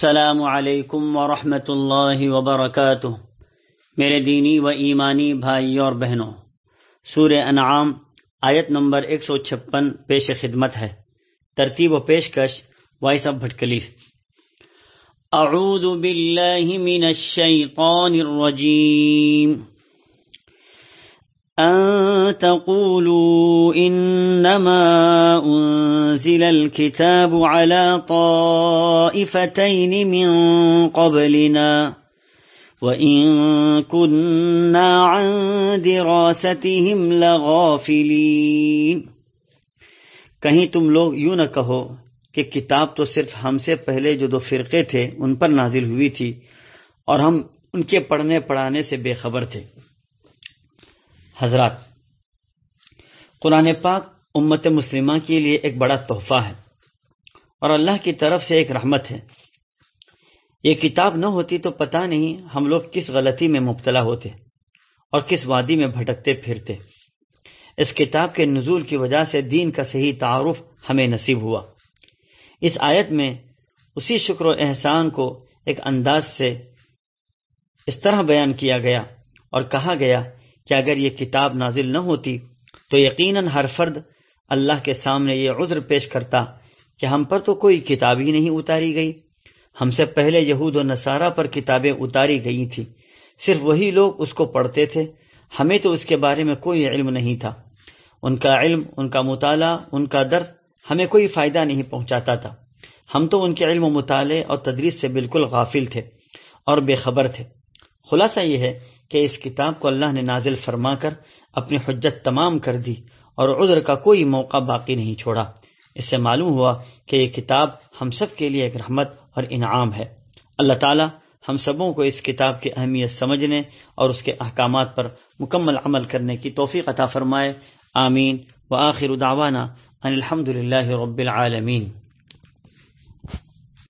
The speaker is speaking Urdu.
السلام علیکم ورحمۃ اللہ وبرکاتہ۔ میرے دینی و ایمانی بھائیوں اور بہنوں، سورہ انعام آیت نمبر 156 پیش خدمت ہے۔ ترتیب و پیشکش وائس آف بھٹکلی۔ اعوذ باللہ من الشیطان الرجیم۔ أن تقولوا إنما أنزل الكتاب على طائفتين من قبلنا وإن كنا عن دراستهم لغافلين۔ کہیں تم لوگ یوں نہ کہو کہ کتاب تو صرف ہم سے پہلے جو دو فرقے تھے ان پر نازل ہوئی تھی اور ہم ان کے پڑھنے پڑھانے سے بے خبر تھے۔ حضرات، قرآن پاک امت مسلمہ کے لیے ایک بڑا تحفہ ہے اور اللہ کی طرف سے ایک رحمت ہے۔ یہ کتاب نہ ہوتی تو پتہ نہیں ہم لوگ کس غلطی میں مبتلا ہوتے اور کس وادی میں بھٹکتے پھرتے۔ اس کتاب کے نزول کی وجہ سے دین کا صحیح تعارف ہمیں نصیب ہوا۔ اس آیت میں اسی شکر و احسان کو ایک انداز سے اس طرح بیان کیا گیا اور کہا گیا کہ اگر یہ کتاب نازل نہ ہوتی تو یقیناً ہر فرد اللہ کے سامنے یہ عذر پیش کرتا کہ ہم پر تو کوئی کتاب ہی نہیں اتاری گئی، ہم سے پہلے یہود و نصارہ پر کتابیں اتاری گئی تھی، صرف وہی لوگ اس کو پڑھتے تھے، ہمیں تو اس کے بارے میں کوئی علم نہیں تھا۔ ان کا علم، ان کا مطالعہ، ان کا درس ہمیں کوئی فائدہ نہیں پہنچاتا تھا، ہم تو ان کے علم و مطالعے اور تدریس سے بالکل غافل تھے اور بے خبر تھے۔ خلاصہ یہ ہے کہ اس کتاب کو اللہ نے نازل فرما کر اپنی حجت تمام کر دی اور عذر کا کوئی موقع باقی نہیں چھوڑا۔ اس سے معلوم ہوا کہ یہ کتاب ہم سب کے لیے ایک رحمت اور انعام ہے۔ اللہ تعالی ہم سبوں کو اس کتاب کی اہمیت سمجھنے اور اس کے احکامات پر مکمل عمل کرنے کی توفیق عطا فرمائے۔ آمین۔ وآخر دعوانا ان الحمد للہ رب العالمین۔